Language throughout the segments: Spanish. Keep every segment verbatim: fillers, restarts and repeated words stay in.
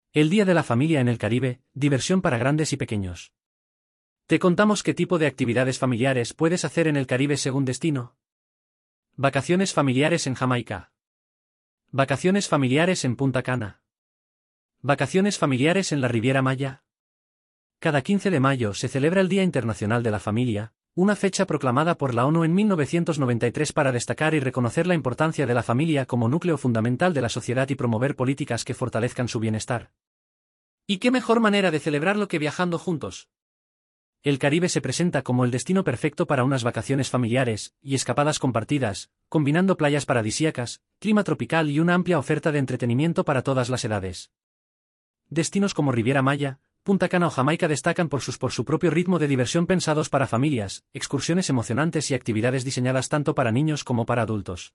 El Día de la Familia en el Caribe, diversión para grandes y pequeños. Te contamos qué tipo de actividades familiares puedes hacer en el Caribe según destino. Vacaciones familiares en Jamaica. Vacaciones familiares en Punta Cana. Vacaciones familiares en la Riviera Maya. Cada quince de mayo se celebra el Día Internacional de la Familia, una fecha proclamada por la ONU en mil novecientos noventa y tres para destacar y reconocer la importancia de la familia como núcleo fundamental de la sociedad y promover políticas que fortalezcan su bienestar. ¿Y qué mejor manera de celebrarlo que viajando juntos? El Caribe se presenta como el destino perfecto para unas vacaciones familiares y escapadas compartidas, combinando playas paradisíacas, clima tropical y una amplia oferta de entretenimiento para todas las edades. Destinos como Riviera Maya, Punta Cana o Jamaica destacan por, sus, por su propio ritmo de diversión pensados para familias, excursiones emocionantes y actividades diseñadas tanto para niños como para adultos.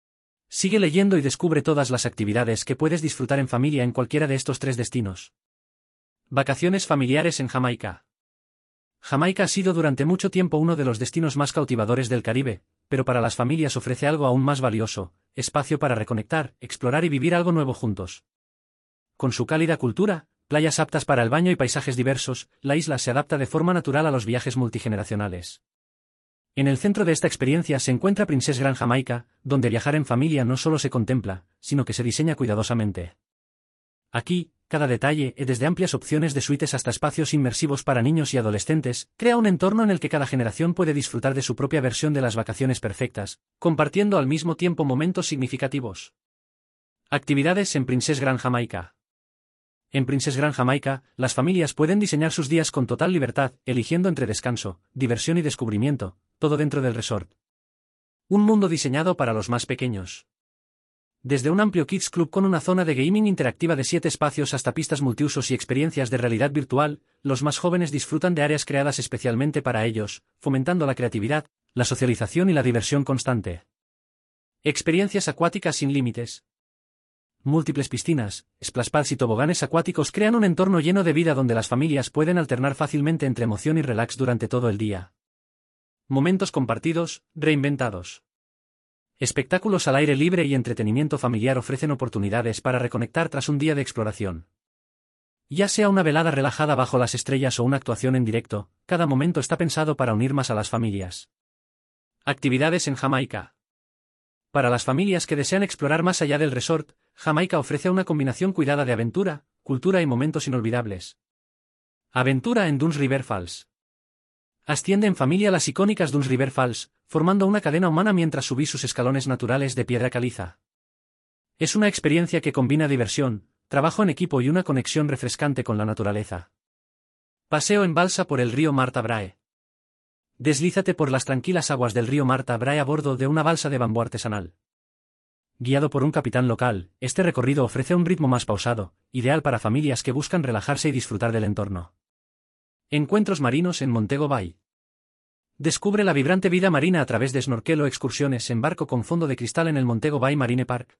Sigue leyendo y descubre todas las actividades que puedes disfrutar en familia en cualquiera de estos tres destinos. Vacaciones familiares en Jamaica. Jamaica ha sido durante mucho tiempo uno de los destinos más cautivadores del Caribe, pero para las familias ofrece algo aún más valioso: espacio para reconectar, explorar y vivir algo nuevo juntos. Con su cálida cultura, playas aptas para el baño y paisajes diversos, la isla se adapta de forma natural a los viajes multigeneracionales. En el centro de esta experiencia se encuentra Princess Grand Jamaica, donde viajar en familia no solo se contempla, sino que se diseña cuidadosamente. Aquí, cada detalle, desde amplias opciones de suites hasta espacios inmersivos para niños y adolescentes, crea un entorno en el que cada generación puede disfrutar de su propia versión de las vacaciones perfectas, compartiendo al mismo tiempo momentos significativos. Actividades en Princess Grand Jamaica. En Princess Grand Jamaica, las familias pueden diseñar sus días con total libertad, eligiendo entre descanso, diversión y descubrimiento, todo dentro del resort. Un mundo diseñado para los más pequeños. Desde un amplio Kids Club con una zona de gaming interactiva de siete espacios hasta pistas multiusos y experiencias de realidad virtual, los más jóvenes disfrutan de áreas creadas especialmente para ellos, fomentando la creatividad, la socialización y la diversión constante. Experiencias acuáticas sin límites. Múltiples piscinas, splash pads y toboganes acuáticos crean un entorno lleno de vida donde las familias pueden alternar fácilmente entre emoción y relax durante todo el día. Momentos compartidos, reinventados. Espectáculos al aire libre y entretenimiento familiar ofrecen oportunidades para reconectar tras un día de exploración. Ya sea una velada relajada bajo las estrellas o una actuación en directo, cada momento está pensado para unir más a las familias. Actividades en Jamaica. Para las familias que desean explorar más allá del resort, Jamaica ofrece una combinación cuidada de aventura, cultura y momentos inolvidables. Aventura en Dunes River Falls. Asciende en familia las icónicas Dunes River Falls, formando una cadena humana mientras subís sus escalones naturales de piedra caliza. Es una experiencia que combina diversión, trabajo en equipo y una conexión refrescante con la naturaleza. Paseo en balsa por el río Martha Brae. Deslízate por las tranquilas aguas del río Martha Brae a bordo de una balsa de bambú artesanal. Guiado por un capitán local, este recorrido ofrece un ritmo más pausado, ideal para familias que buscan relajarse y disfrutar del entorno. Encuentros marinos en Montego Bay. Descubre la vibrante vida marina a través de snorkel o excursiones en barco con fondo de cristal en el Montego Bay Marine Park.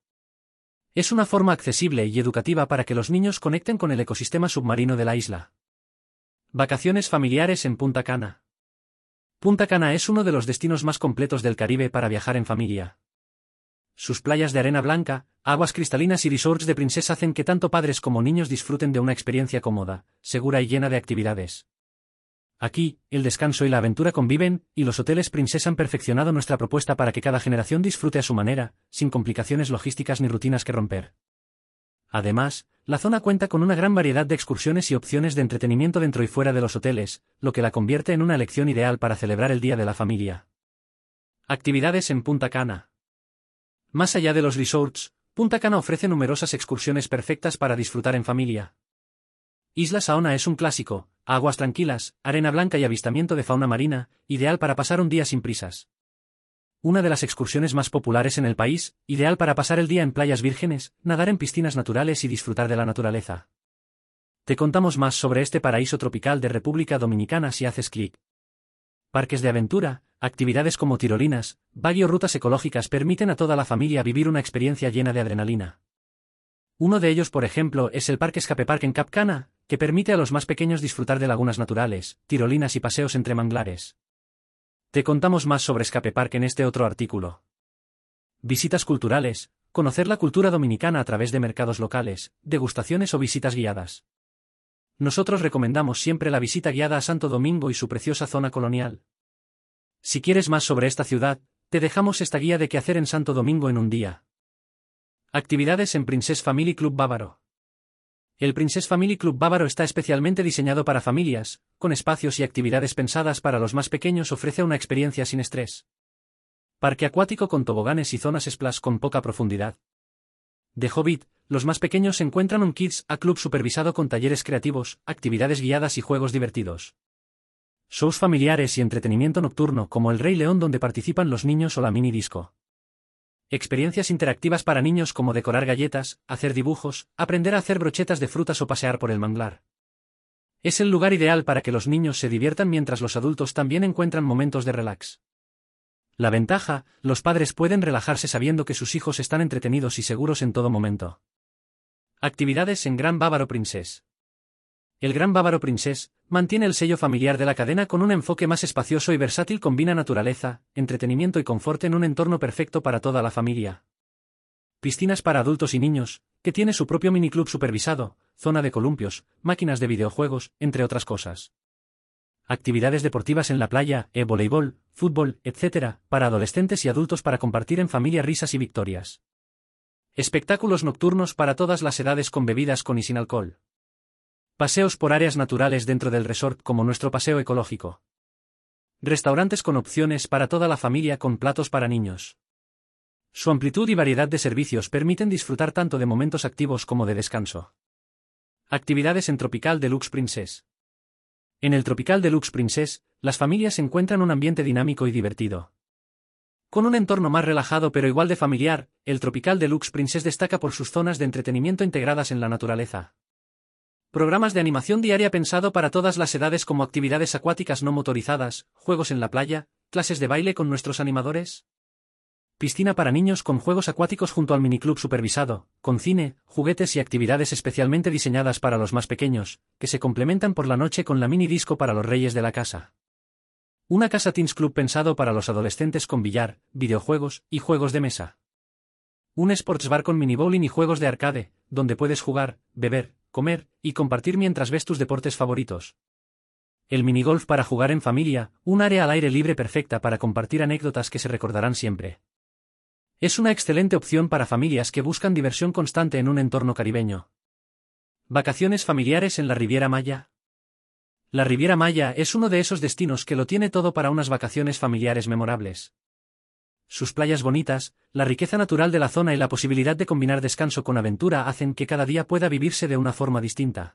Es una forma accesible y educativa para que los niños conecten con el ecosistema submarino de la isla. Vacaciones familiares en Punta Cana. Punta Cana es uno de los destinos más completos del Caribe para viajar en familia. Sus playas de arena blanca, aguas cristalinas y resorts de princesa hacen que tanto padres como niños disfruten de una experiencia cómoda, segura y llena de actividades. Aquí, el descanso y la aventura conviven, y los hoteles Princesa han perfeccionado nuestra propuesta para que cada generación disfrute a su manera, sin complicaciones logísticas ni rutinas que romper. Además, la zona cuenta con una gran variedad de excursiones y opciones de entretenimiento dentro y fuera de los hoteles, lo que la convierte en una elección ideal para celebrar el Día de la Familia. Actividades en Punta Cana. Más allá de los resorts, Punta Cana ofrece numerosas excursiones perfectas para disfrutar en familia. Isla Saona es un clásico, aguas tranquilas, arena blanca y avistamiento de fauna marina, ideal para pasar un día sin prisas. Una de las excursiones más populares en el país, ideal para pasar el día en playas vírgenes, nadar en piscinas naturales y disfrutar de la naturaleza. Te contamos más sobre este paraíso tropical de República Dominicana si haces clic. Parques de aventura, actividades como tirolinas, buggy o rutas ecológicas permiten a toda la familia vivir una experiencia llena de adrenalina. Uno de ellos, por ejemplo, es el Parque Escape Park en Cap Cana, que permite a los más pequeños disfrutar de lagunas naturales, tirolinas y paseos entre manglares. Te contamos más sobre Escape Park en este otro artículo. Visitas culturales, conocer la cultura dominicana a través de mercados locales, degustaciones o visitas guiadas. Nosotros recomendamos siempre la visita guiada a Santo Domingo y su preciosa zona colonial. Si quieres más sobre esta ciudad, te dejamos esta guía de qué hacer en Santo Domingo en un día. Actividades en Princess Family Club Bávaro. El Princess Family Club Bávaro está especialmente diseñado para familias, con espacios y actividades pensadas para los más pequeños. Ofrece una experiencia sin estrés. Parque acuático con toboganes y zonas splash con poca profundidad. De Hobbit, los más pequeños encuentran un Kids A Club supervisado con talleres creativos, actividades guiadas y juegos divertidos. Shows familiares y entretenimiento nocturno como El Rey León, donde participan los niños, o la mini disco. Experiencias interactivas para niños como decorar galletas, hacer dibujos, aprender a hacer brochetas de frutas o pasear por el manglar. Es el lugar ideal para que los niños se diviertan mientras los adultos también encuentran momentos de relax. La ventaja: los padres pueden relajarse sabiendo que sus hijos están entretenidos y seguros en todo momento. Actividades en Gran Bávaro Princess. El Gran Bávaro Princess mantiene el sello familiar de la cadena con un enfoque más espacioso y versátil. Combina naturaleza, entretenimiento y confort en un entorno perfecto para toda la familia. Piscinas para adultos y niños, que tiene su propio miniclub supervisado, zona de columpios, máquinas de videojuegos, entre otras cosas. Actividades deportivas en la playa, e-voleibol, fútbol, etcétera, para adolescentes y adultos para compartir en familia risas y victorias. Espectáculos nocturnos para todas las edades con bebidas con y sin alcohol. Paseos por áreas naturales dentro del resort como nuestro paseo ecológico. Restaurantes con opciones para toda la familia con platos para niños. Su amplitud y variedad de servicios permiten disfrutar tanto de momentos activos como de descanso. Actividades en Tropical Deluxe Princess. En el Tropical Deluxe Princess, las familias encuentran un ambiente dinámico y divertido. Con un entorno más relajado pero igual de familiar, el Tropical Deluxe Princess destaca por sus zonas de entretenimiento integradas en la naturaleza. Programas de animación diaria pensado para todas las edades como actividades acuáticas no motorizadas, juegos en la playa, clases de baile con nuestros animadores. Piscina para niños con juegos acuáticos junto al miniclub supervisado, con cine, juguetes y actividades especialmente diseñadas para los más pequeños, que se complementan por la noche con la mini disco para los reyes de la casa. Una casa Teens Club pensado para los adolescentes con billar, videojuegos y juegos de mesa. Un sports bar con mini bowling y juegos de arcade, donde puedes jugar, beber, comer y compartir mientras ves tus deportes favoritos. El minigolf para jugar en familia, un área al aire libre perfecta para compartir anécdotas que se recordarán siempre. Es una excelente opción para familias que buscan diversión constante en un entorno caribeño. Vacaciones familiares en la Riviera Maya. La Riviera Maya es uno de esos destinos que lo tiene todo para unas vacaciones familiares memorables. Sus playas bonitas, la riqueza natural de la zona y la posibilidad de combinar descanso con aventura hacen que cada día pueda vivirse de una forma distinta.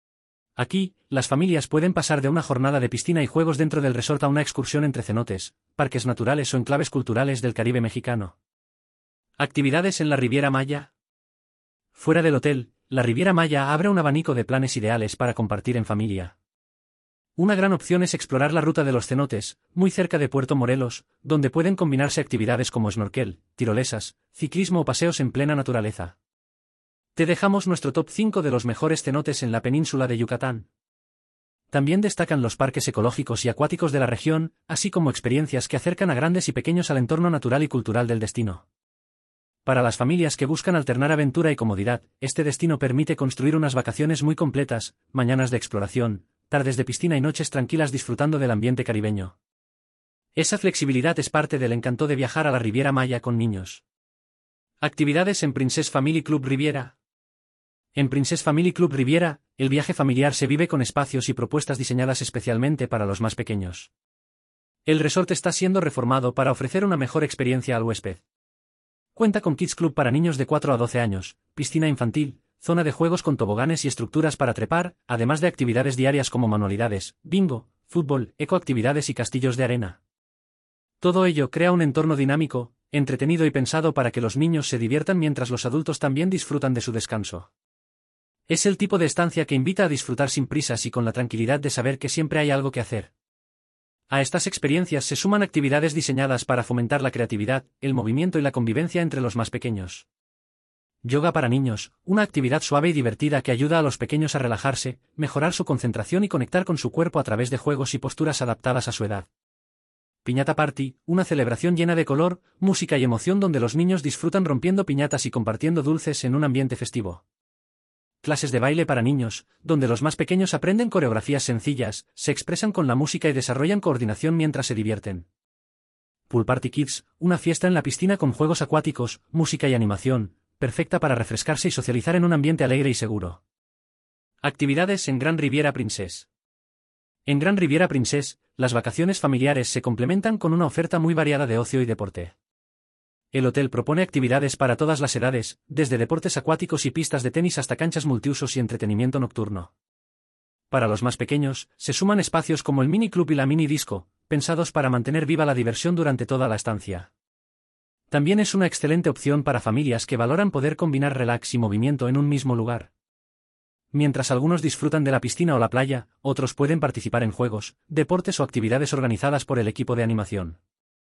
Aquí, las familias pueden pasar de una jornada de piscina y juegos dentro del resort a una excursión entre cenotes, parques naturales o enclaves culturales del Caribe mexicano. Actividades en la Riviera Maya. Fuera del hotel, la Riviera Maya abre un abanico de planes ideales para compartir en familia. Una gran opción es explorar la ruta de los cenotes, muy cerca de Puerto Morelos, donde pueden combinarse actividades como snorkel, tirolesas, ciclismo o paseos en plena naturaleza. Te dejamos nuestro top cinco de los mejores cenotes en la península de Yucatán. También destacan los parques ecológicos y acuáticos de la región, así como experiencias que acercan a grandes y pequeños al entorno natural y cultural del destino. Para las familias que buscan alternar aventura y comodidad, este destino permite construir unas vacaciones muy completas, mañanas de exploración, tardes de piscina y noches tranquilas disfrutando del ambiente caribeño. Esa flexibilidad es parte del encanto de viajar a la Riviera Maya con niños. Actividades en Princess Family Club Riviera. En Princess Family Club Riviera, el viaje familiar se vive con espacios y propuestas diseñadas especialmente para los más pequeños. El resort está siendo reformado para ofrecer una mejor experiencia al huésped. Cuenta con Kids Club para niños de cuatro a doce años, piscina infantil, zona de juegos con toboganes y estructuras para trepar, además de actividades diarias como manualidades, bingo, fútbol, ecoactividades y castillos de arena. Todo ello crea un entorno dinámico, entretenido y pensado para que los niños se diviertan mientras los adultos también disfrutan de su descanso. Es el tipo de estancia que invita a disfrutar sin prisas y con la tranquilidad de saber que siempre hay algo que hacer. A estas experiencias se suman actividades diseñadas para fomentar la creatividad, el movimiento y la convivencia entre los más pequeños. Yoga para niños, una actividad suave y divertida que ayuda a los pequeños a relajarse, mejorar su concentración y conectar con su cuerpo a través de juegos y posturas adaptadas a su edad. Piñata Party, una celebración llena de color, música y emoción donde los niños disfrutan rompiendo piñatas y compartiendo dulces en un ambiente festivo. Clases de baile para niños, donde los más pequeños aprenden coreografías sencillas, se expresan con la música y desarrollan coordinación mientras se divierten. Pool Party Kids, una fiesta en la piscina con juegos acuáticos, música y animación, perfecta para refrescarse y socializar en un ambiente alegre y seguro. Actividades en Grand Riviera Princess. En Grand Riviera Princess, las vacaciones familiares se complementan con una oferta muy variada de ocio y deporte. El hotel propone actividades para todas las edades, desde deportes acuáticos y pistas de tenis hasta canchas multiusos y entretenimiento nocturno. Para los más pequeños, se suman espacios como el mini club y la mini disco, pensados para mantener viva la diversión durante toda la estancia. También es una excelente opción para familias que valoran poder combinar relax y movimiento en un mismo lugar. Mientras algunos disfrutan de la piscina o la playa, otros pueden participar en juegos, deportes o actividades organizadas por el equipo de animación.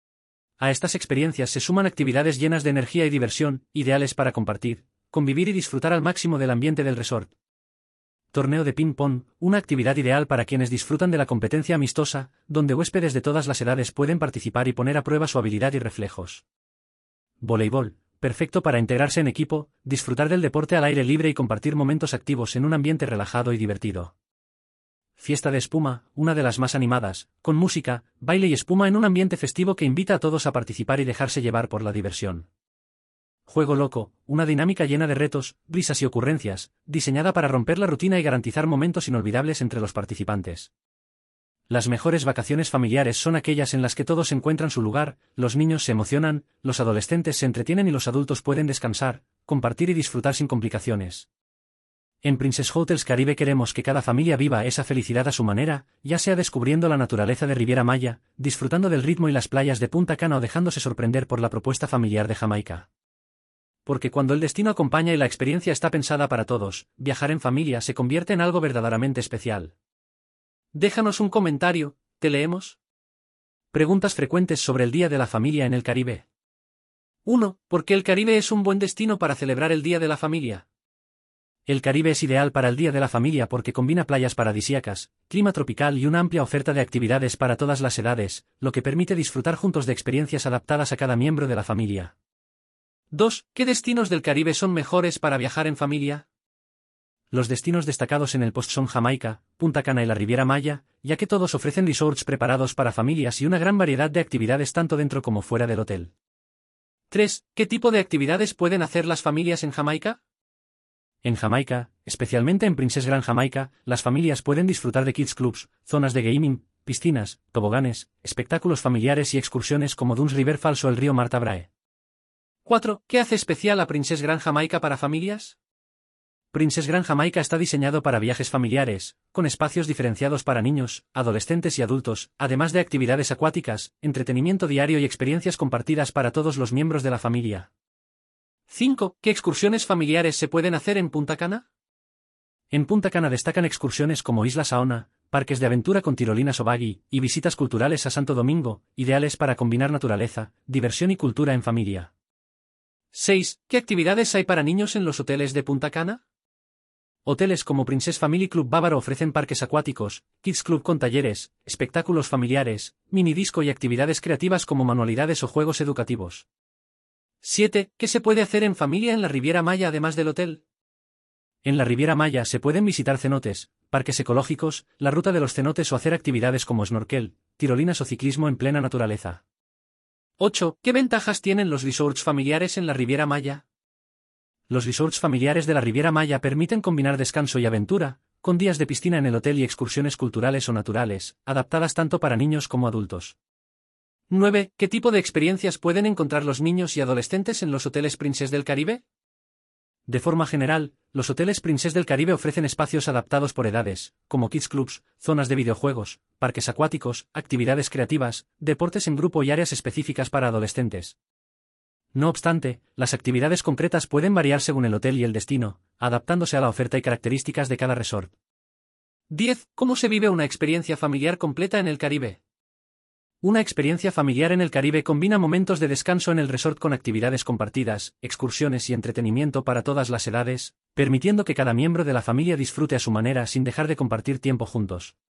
A estas experiencias se suman actividades llenas de energía y diversión, ideales para compartir, convivir y disfrutar al máximo del ambiente del resort. Torneo de ping-pong, una actividad ideal para quienes disfrutan de la competencia amistosa, donde huéspedes de todas las edades pueden participar y poner a prueba su habilidad y reflejos. Voleibol, perfecto para integrarse en equipo, disfrutar del deporte al aire libre y compartir momentos activos en un ambiente relajado y divertido. Fiesta de espuma, una de las más animadas, con música, baile y espuma en un ambiente festivo que invita a todos a participar y dejarse llevar por la diversión. Juego loco, una dinámica llena de retos, risas y ocurrencias, diseñada para romper la rutina y garantizar momentos inolvidables entre los participantes. Las mejores vacaciones familiares son aquellas en las que todos encuentran su lugar, los niños se emocionan, los adolescentes se entretienen y los adultos pueden descansar, compartir y disfrutar sin complicaciones. En Princess Hotels Caribe queremos que cada familia viva esa felicidad a su manera, ya sea descubriendo la naturaleza de Riviera Maya, disfrutando del ritmo y las playas de Punta Cana o dejándose sorprender por la propuesta familiar de Jamaica. Porque cuando el destino acompaña y la experiencia está pensada para todos, viajar en familia se convierte en algo verdaderamente especial. Déjanos un comentario, ¿te leemos? Preguntas frecuentes sobre el Día de la Familia en el Caribe. uno. ¿Por qué el Caribe es un buen destino para celebrar el Día de la Familia? El Caribe es ideal para el Día de la Familia porque combina playas paradisíacas, clima tropical y una amplia oferta de actividades para todas las edades, lo que permite disfrutar juntos de experiencias adaptadas a cada miembro de la familia. dos. ¿Qué destinos del Caribe son mejores para viajar en familia? Los destinos destacados en el post son Jamaica, Punta Cana y la Riviera Maya, ya que todos ofrecen resorts preparados para familias y una gran variedad de actividades tanto dentro como fuera del hotel. tres. ¿Qué tipo de actividades pueden hacer las familias en Jamaica? En Jamaica, especialmente en Princess Grand Jamaica, las familias pueden disfrutar de kids clubs, zonas de gaming, piscinas, toboganes, espectáculos familiares y excursiones como Dunes River Falls o el río Martha Brae. cuatro. ¿Qué hace especial a Princess Grand Jamaica para familias? Princess Grand Jamaica está diseñado para viajes familiares, con espacios diferenciados para niños, adolescentes y adultos, además de actividades acuáticas, entretenimiento diario y experiencias compartidas para todos los miembros de la familia. cinco. ¿Qué excursiones familiares se pueden hacer en Punta Cana? En Punta Cana destacan excursiones como Isla Saona, parques de aventura con tirolinas o buggy, y visitas culturales a Santo Domingo, ideales para combinar naturaleza, diversión y cultura en familia. seis. ¿Qué actividades hay para niños en los hoteles de Punta Cana? Hoteles como Princess Family Club Bávaro ofrecen parques acuáticos, Kids Club con talleres, espectáculos familiares, mini disco y actividades creativas como manualidades o juegos educativos. siete. ¿Qué se puede hacer en familia en la Riviera Maya además del hotel? En la Riviera Maya se pueden visitar cenotes, parques ecológicos, la ruta de los cenotes o hacer actividades como snorkel, tirolinas o ciclismo en plena naturaleza. ocho. ¿Qué ventajas tienen los resorts familiares en la Riviera Maya? Los resorts familiares de la Riviera Maya permiten combinar descanso y aventura, con días de piscina en el hotel y excursiones culturales o naturales, adaptadas tanto para niños como adultos. nueve. ¿Qué tipo de experiencias pueden encontrar los niños y adolescentes en los hoteles Princess del Caribe? De forma general, los hoteles Princess del Caribe ofrecen espacios adaptados por edades, como kids clubs, zonas de videojuegos, parques acuáticos, actividades creativas, deportes en grupo y áreas específicas para adolescentes. No obstante, las actividades concretas pueden variar según el hotel y el destino, adaptándose a la oferta y características de cada resort. diez. ¿Cómo se vive una experiencia familiar completa en el Caribe? Una experiencia familiar en el Caribe combina momentos de descanso en el resort con actividades compartidas, excursiones y entretenimiento para todas las edades, permitiendo que cada miembro de la familia disfrute a su manera sin dejar de compartir tiempo juntos.